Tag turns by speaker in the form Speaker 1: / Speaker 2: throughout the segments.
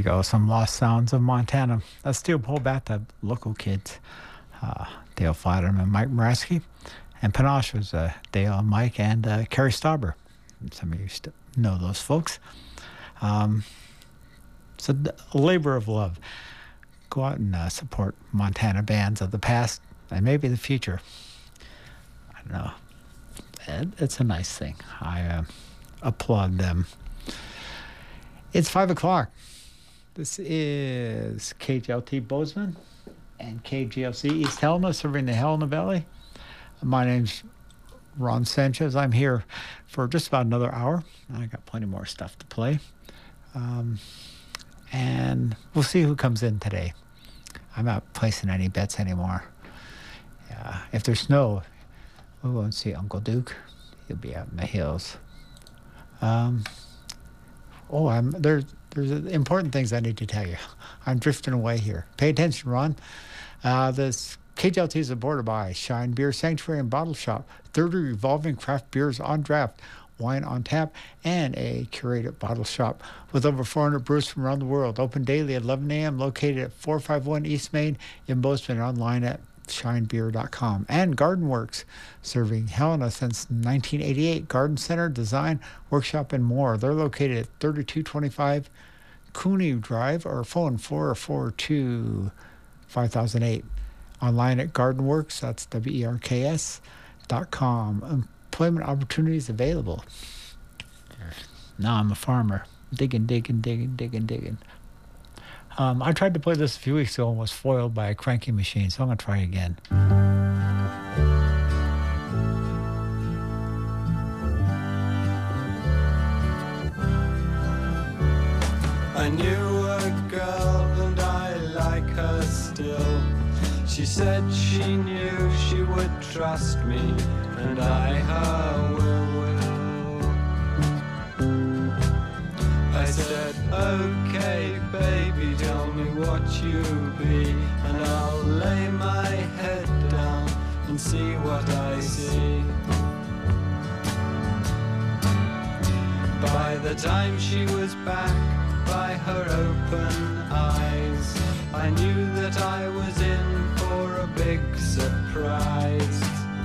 Speaker 1: go. Some lost sounds of Montana. Let's still pull back the local kids. Dale Flatterman and Mike Moraski. And Panache was Dale, Mike, and Kerry Stauber. Some of you know those folks. It's a labor of love. Go out and support Montana bands of the past and maybe the future. I don't know. It's a nice thing. I applaud them. It's 5 o'clock. This is KGLT Bozeman and KGLC East Helena, serving the Helena Valley. My name's Ron Sanchez. I'm here for just about another hour. I got plenty more stuff to play. And we'll see who comes in today. I'm not placing any bets anymore. If there's snow, we won't see Uncle Duke. He'll be out in the hills. There's important things I need to tell you. I'm drifting away here. Pay attention, Ron. This KGLT is supported by Shine Beer Sanctuary and Bottle Shop, 30 revolving craft beers on draft, wine on tap, and a curated bottle shop with over 400 brews from around the world. Open daily at 11 a.m., located at 451 East Main in Bozeman, online at shinebeer.com. And Garden Works, serving Helena since 1988. Garden Center, design, workshop, and more. They're located at 3225 Cooney Drive, or phone 442-5008. Online at Garden Works, that's WERKS.com. Employment opportunities available. Now I'm a farmer. Digging. I tried to play this a few weeks ago and was foiled by a cranking machine, so I'm going to try again.
Speaker 2: I knew a girl and I like her still. She said she knew she would trust me, and I her will. I said, okay, baby, tell me what you be, and I'll lay my head down and see what I see. By the time she was back, by her open eyes, I knew that I was in for a big surprise.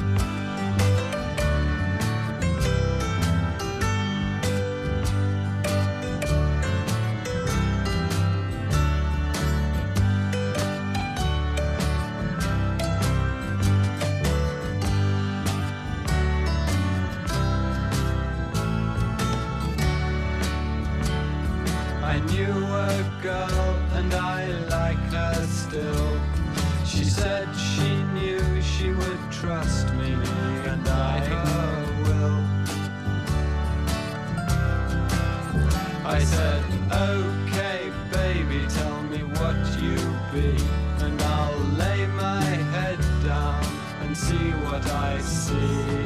Speaker 2: I knew a girl and I like her still. She said she knew she would trust me, and I her will. I said, okay, baby, tell me what you be, and I'll lay my head down and see what I see.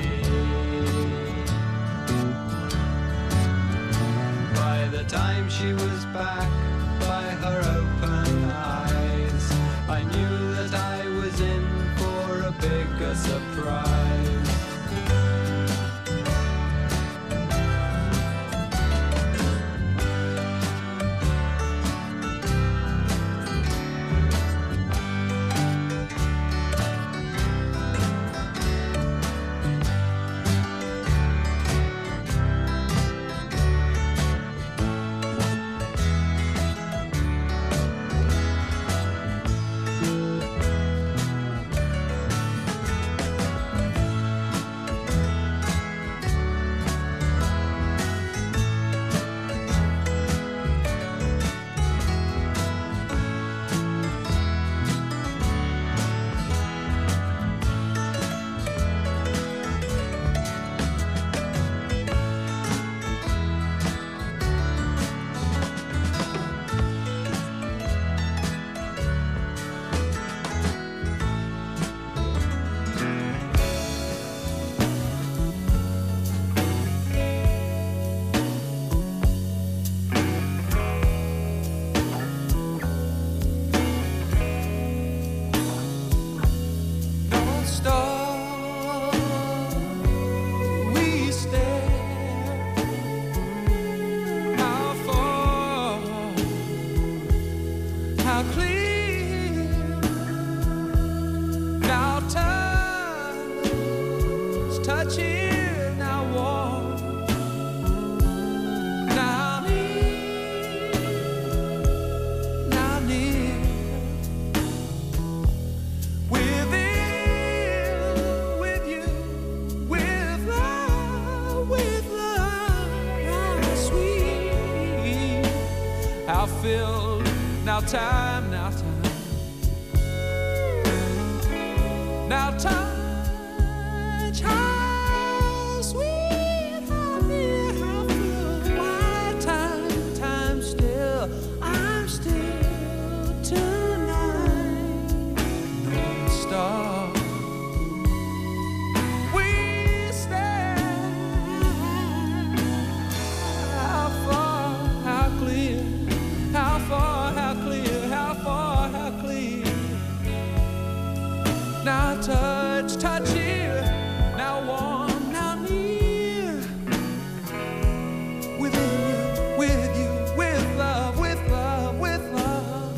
Speaker 2: By the time she was back, by her open eyes, I knew that I was in for a bigger surprise. filled. Now time, now time. Now touch, how sweet, how near, how full. Why time, time still, I'm still tonight. North Star, we stand. How far, how clear, how far, how clear, how far, how clear. Now touch, touch here, now warm, now near. Within you, with love, with love, with love.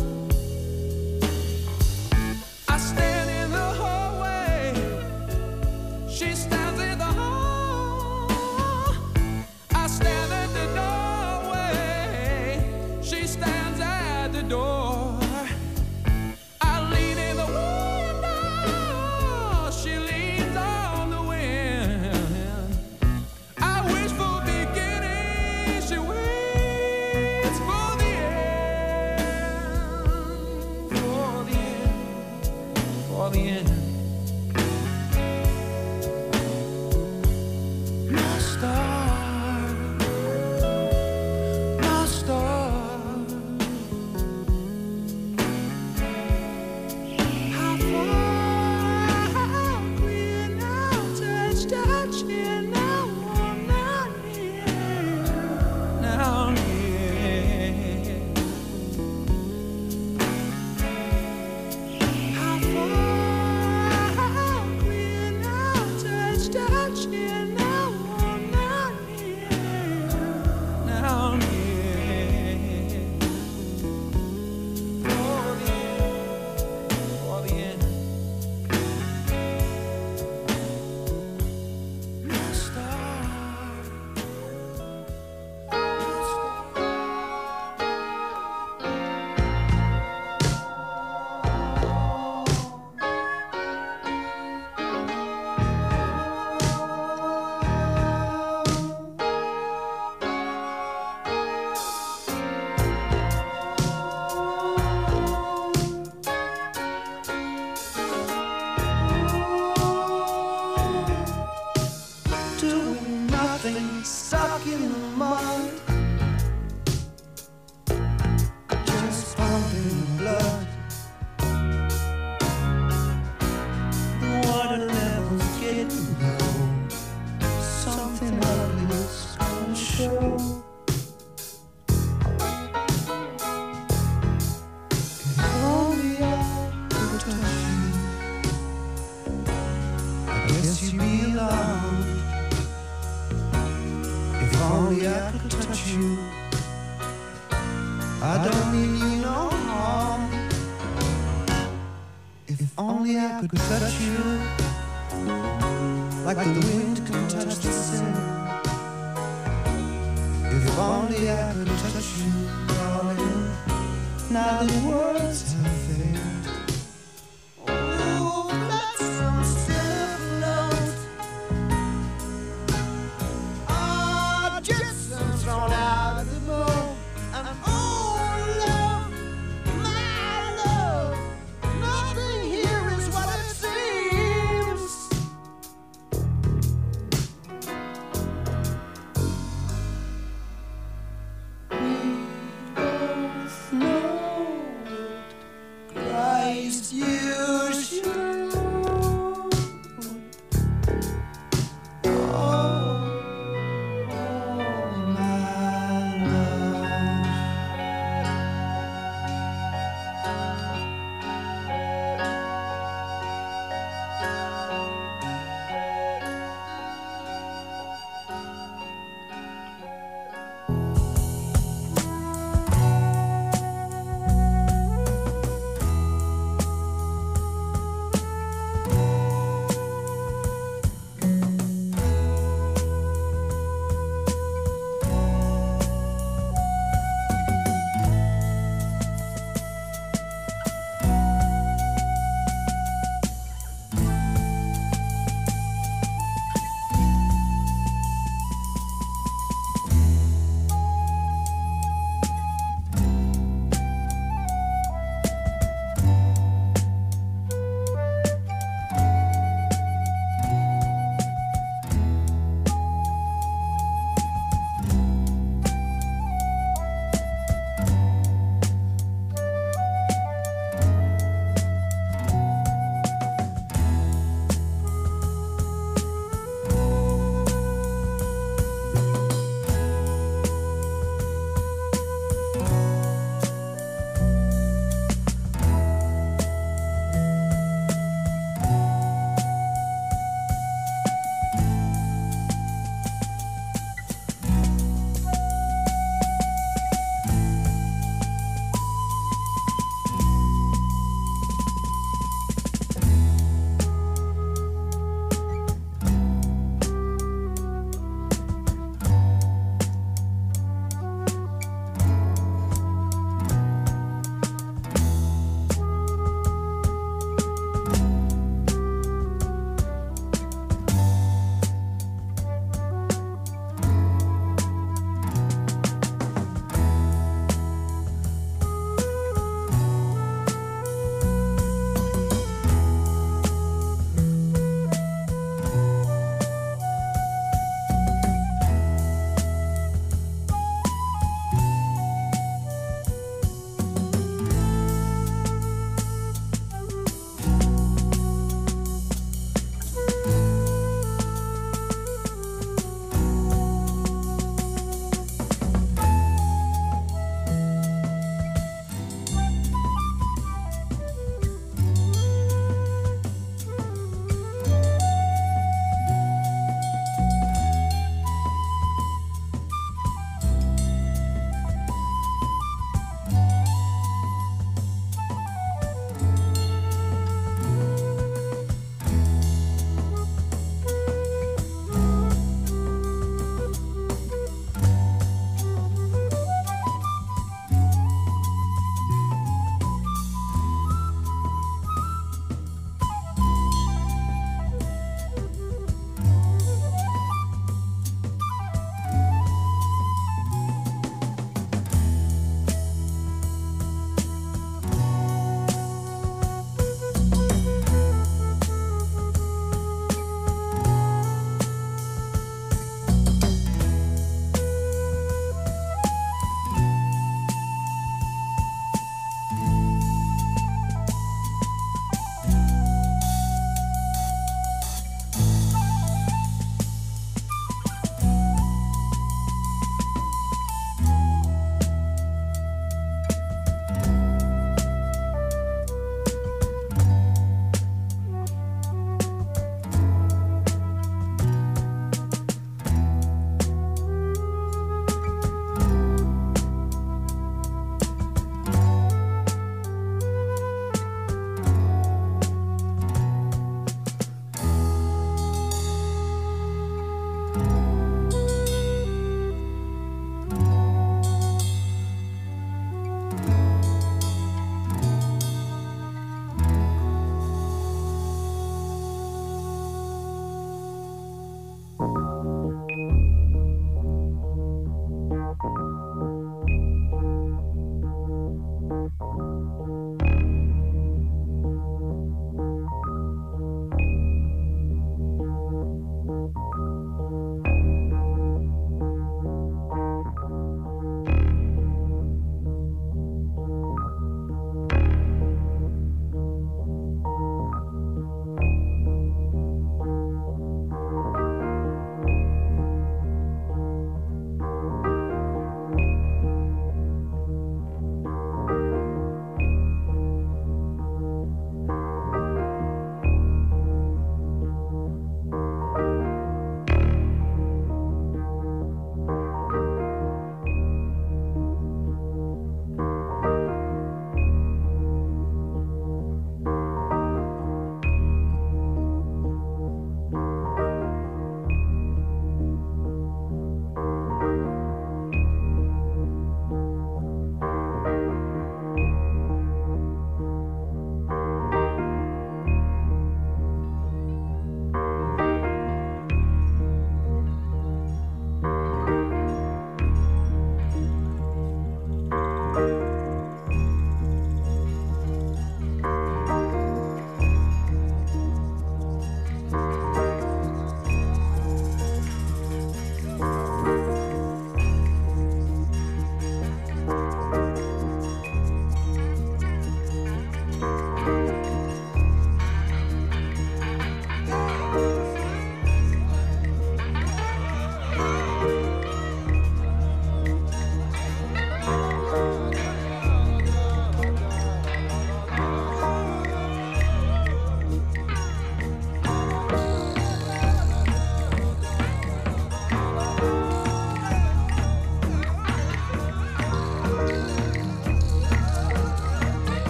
Speaker 2: I stand in the hallway, she stands in the hall. I stand at the doorway, she stands at the door. Stuck in the mud, just pumping blood. The water level's getting low. Something ugly's gonna show. If only I could touch you, I guess you'd be alone. If only I could touch you, I don't mean you no harm. If only I could touch you, like the wind can touch the sun. If only I could touch you, darling, now the words have failed. Oh, let some still float. Thrown out of the boat, and oh love, my love, nothing here is what it seems. We both know it.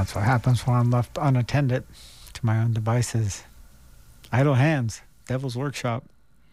Speaker 1: That's what happens when I'm left unattended to my own devices. Idle hands, devil's workshop.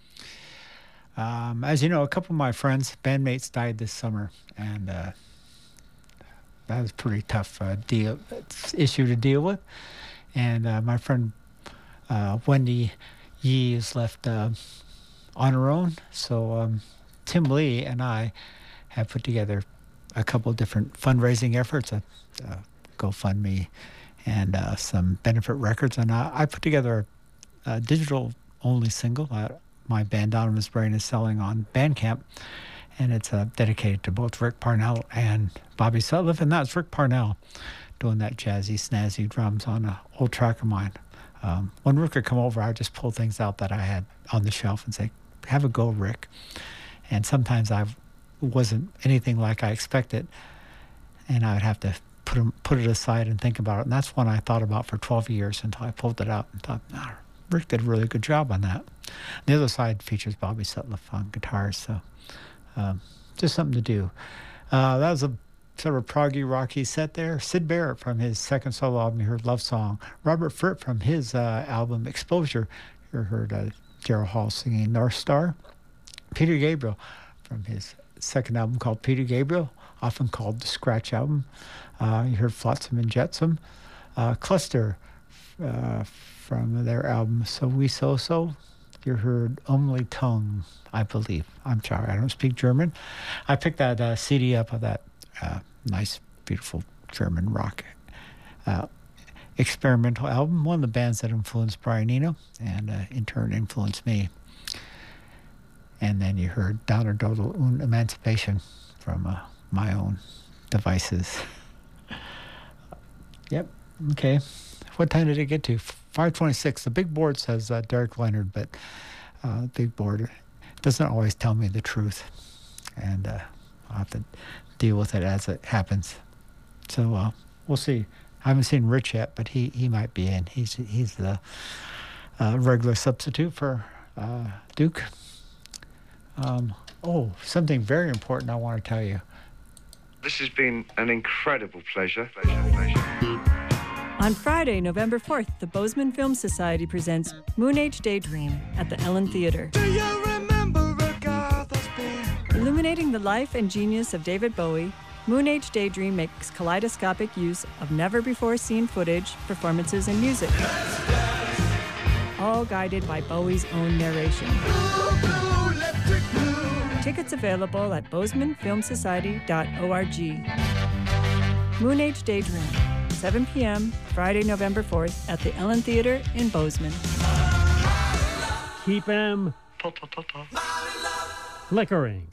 Speaker 1: As you know, a couple of my friends, bandmates, died this summer, and that was a pretty tough issue to deal with. And my friend Wendy Yee is left on her own. So Tim Lee and I have put together a couple of different fundraising efforts, GoFundMe and some benefit records. And I put together a digital-only single. My band, Donovan's Brain, is selling on Bandcamp, and it's dedicated to both Rick Parnell and Bobby Sutliff, and that's Rick Parnell doing that jazzy, snazzy drums on an old track of mine. When Rick would come over, I would just pull things out that I had on the shelf and say, have a go, Rick. And sometimes I wasn't anything like I expected, and I would have to put it aside and think about it. And that's one I thought about for 12 years until I pulled it out and thought, Rick did a really good job on that. The other side features Bobby Sutliff on guitars, so just something to do. That was a sort of proggy, rocky set there. Sid Barrett from his second solo album, you heard Love Song. Robert Fripp from his album Exposure, you heard Daryl Hall singing North Star. Peter Gabriel from his second album called Peter Gabriel, often called the Scratch Album. You heard Flotsam and Jetsam. Cluster from their album So We So So. You heard Only Tongue, I believe. I'm sorry, I don't speak German. I picked that CD up of that nice, beautiful German rock experimental album, one of the bands that influenced Brian Eno and in turn influenced me. And then you heard Downer Dodel und Emancipation from my own devices. Yep, okay. What time did it get to? 5:26. The big board says Derek Leonard, but the big board doesn't always tell me the truth. And I'll have to deal with it as it happens. So we'll see. I haven't seen Rich yet, but he might be in. He's the regular substitute for Duke. Something very important I want to tell you.
Speaker 3: This has been an incredible pleasure.
Speaker 4: On Friday, November 4th, the Bozeman Film Society presents Moon Age Daydream at the Ellen Theater.
Speaker 2: Do you remember Agatha's Bay?
Speaker 4: Illuminating the life and genius of David Bowie, Moon Age Daydream makes kaleidoscopic use of never-before-seen footage, performances, and music, all guided by Bowie's own narration. Tickets available at bozemanfilmsociety.org. Moon Age Daydream, 7 p.m., Friday, November 4th, at the Ellen Theater in Bozeman.
Speaker 5: Keep 'em flickering.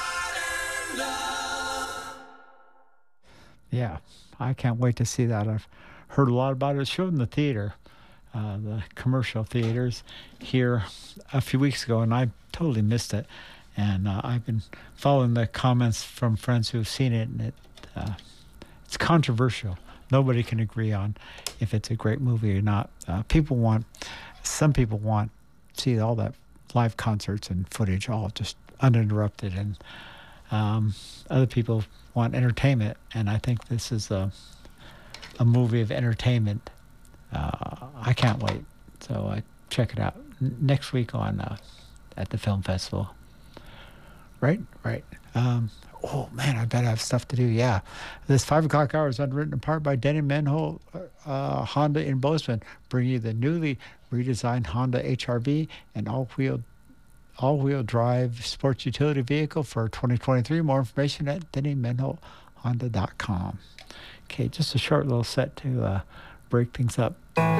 Speaker 1: Yeah, I can't wait to see that. I've heard a lot about it. It showed in the theater, the commercial theaters here a few weeks ago, and I totally missed it. And I've been following the comments from friends who've seen it, and it's controversial. Nobody can agree on if it's a great movie or not. Some people want to see all that live concerts and footage all just uninterrupted, and other people want entertainment. And I think this is a movie of entertainment. I can't wait. So check it out next week on at the film festival. Right. Oh, man, I bet I have stuff to do. Yeah. This 5 o'clock hour is underwritten in part by Denny Menhold Honda in Bozeman, bringing you the newly redesigned Honda HR-V, an all-wheel drive sports utility vehicle for 2023. More information at dennymenholdhonda.com. Okay, just a short little set to break things up.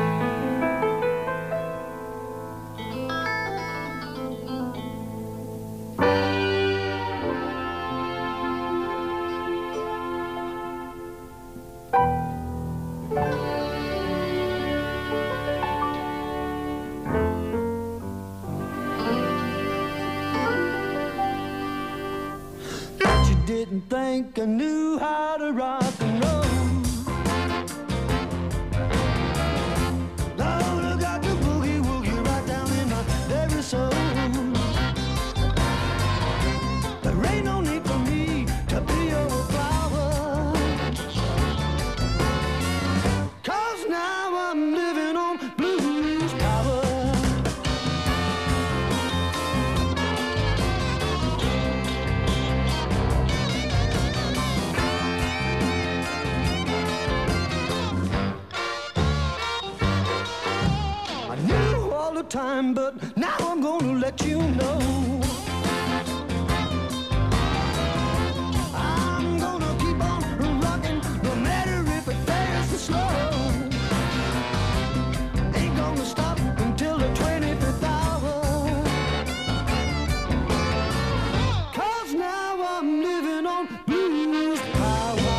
Speaker 2: Didn't think I knew how to rock and roll. Lord, I got the boogie woogie right down in my very soul. There ain't no need for me to be your flower.
Speaker 5: time, but now I'm gonna let you know. I'm gonna keep on rocking, no matter if it fast or slow. Ain't gonna stop until the 25th hour. 'Cause now I'm living on blues power.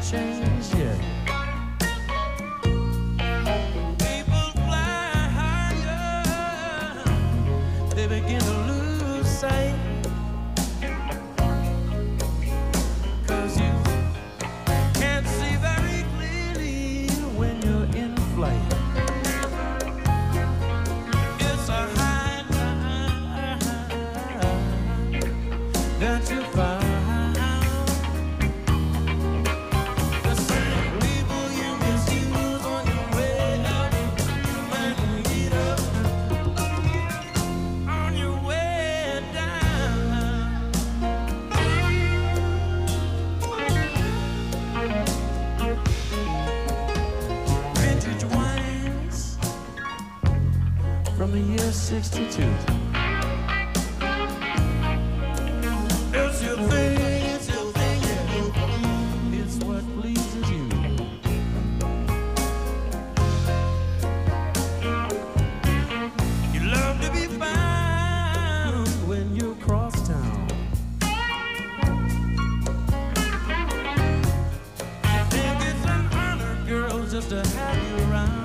Speaker 6: changed yet. People fly higher, they begin to lose sight. 'Cause you can't see very clearly when you're in flight. It's a high time that you find. From the year 62. It's your thing, it's your thing, yeah. It's what pleases you. You love to be found when you cross town. You think it's an honor, girl, just to have you around.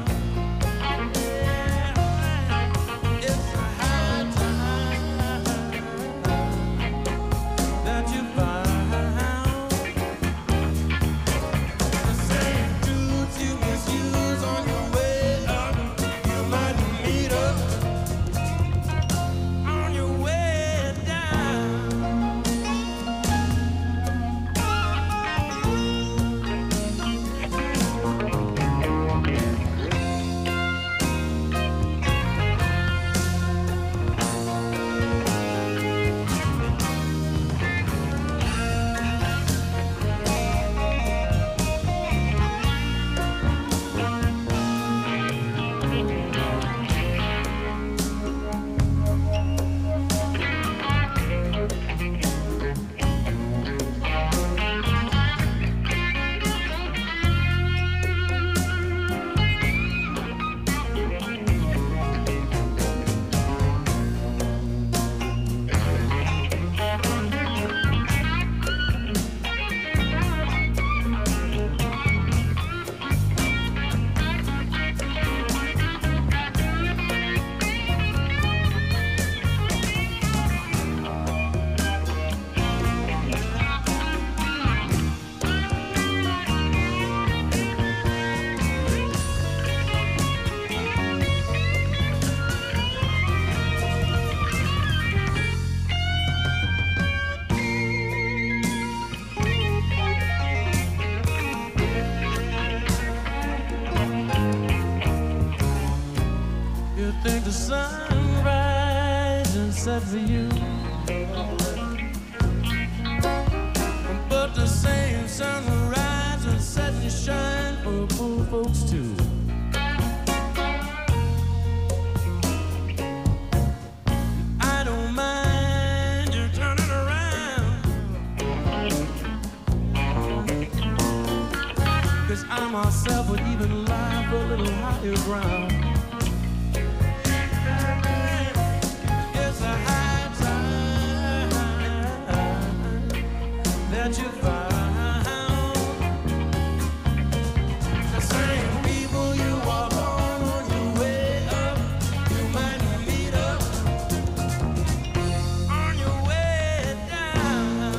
Speaker 6: Think the sun rise and set for you, but the same sun rise and set and shine for poor folks too. I don't mind you turning around, 'cause I myself would even lie for a little higher ground. That you found the same people you walk on your way up, you might meet up on your way down.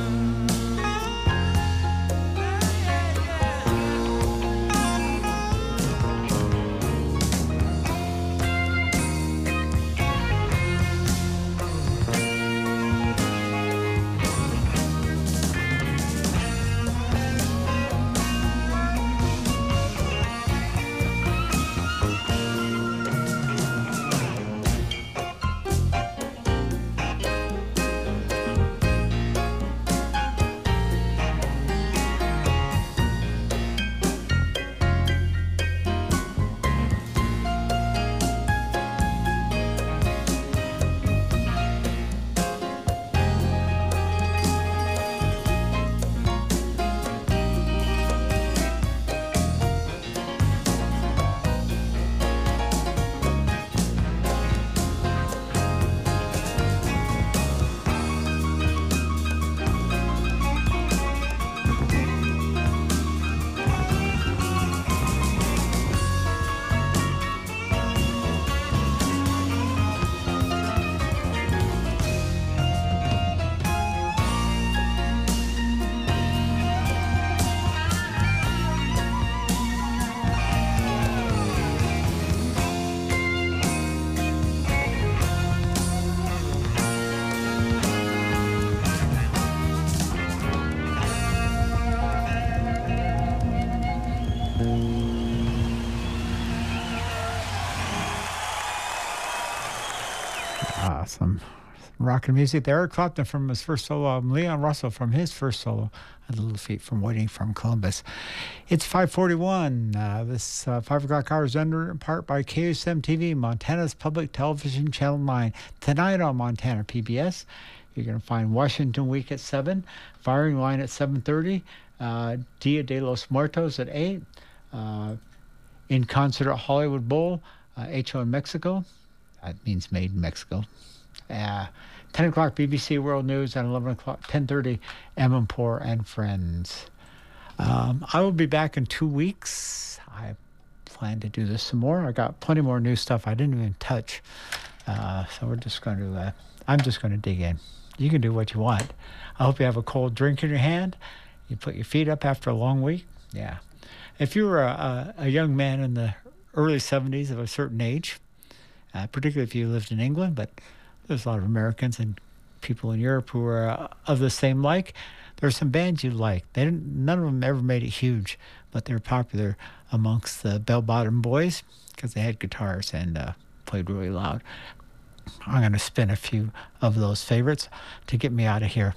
Speaker 1: Rockin' music there. Eric Clapton from his first solo album. Leon Russell from his first solo. And the Little Feat from Waiting from Columbus. It's 5:41. This 5 o'clock hour is under in part by KSM TV, Montana's public television channel 9. Tonight on Montana PBS, you're going to find Washington Week at 7, Firing Line at 7:30, Dia de los Muertos at 8, In Concert at Hollywood Bowl, HO in Mexico. That means made in Mexico. 10 o'clock BBC World News, and 11 o'clock, 10:30 Emanpour and Friends. I will be back in 2 weeks. I plan to do this some more. I got plenty more new stuff I didn't even touch. So we're just going to, I'm just going to dig in. You can do what you want. I hope you have a cold drink in your hand. You put your feet up after a long week. Yeah. If you were a young man in the early 70s of a certain age, particularly if you lived in England, but there's a lot of Americans and people in Europe who are of the same like. There's some bands you like. None of them ever made it huge, but they're popular amongst the bell-bottom boys because they had guitars and played really loud. I'm going to spin a few of those favorites to get me out of here.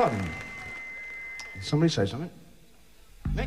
Speaker 7: Pardon me. Did somebody say something? Nick?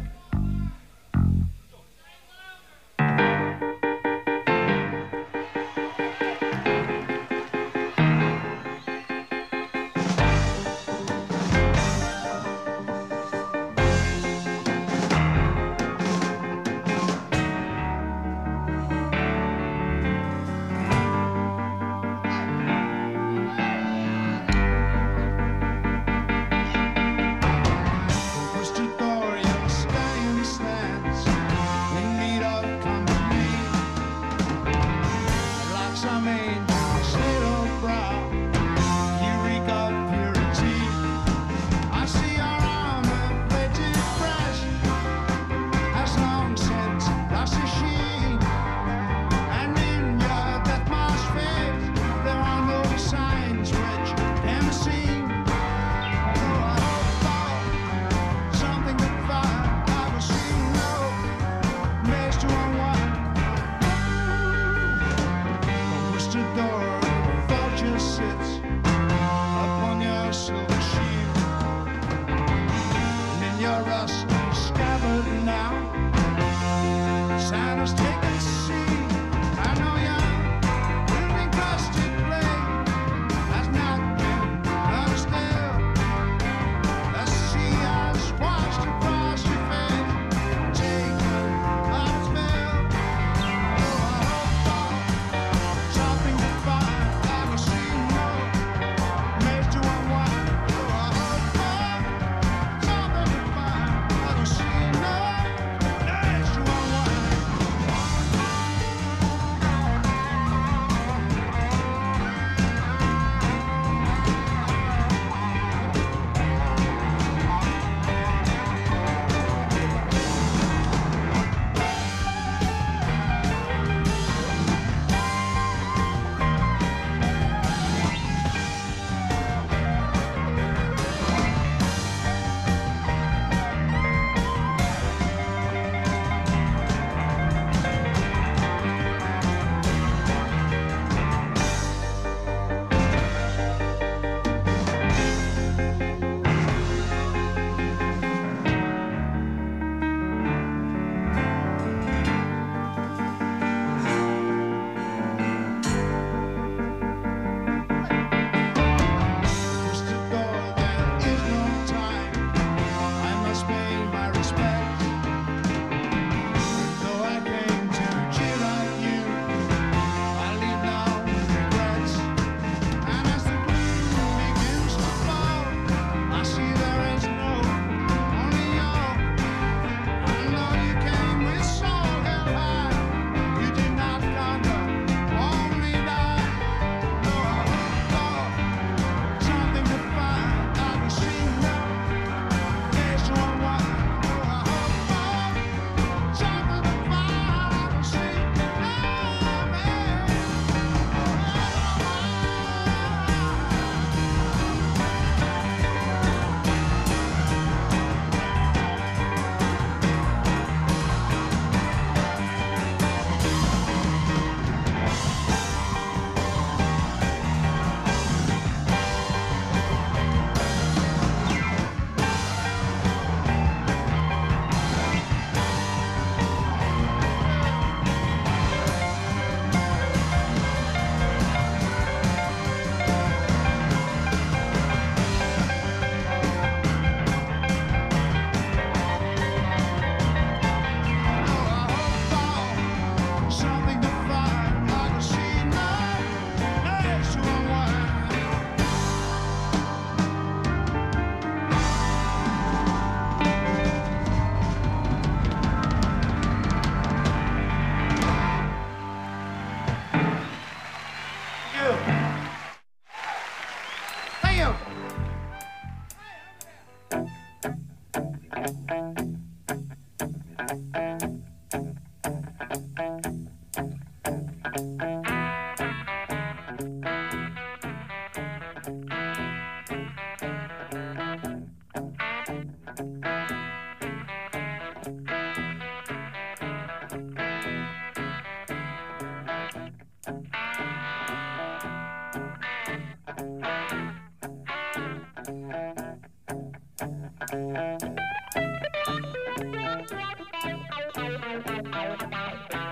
Speaker 5: Thank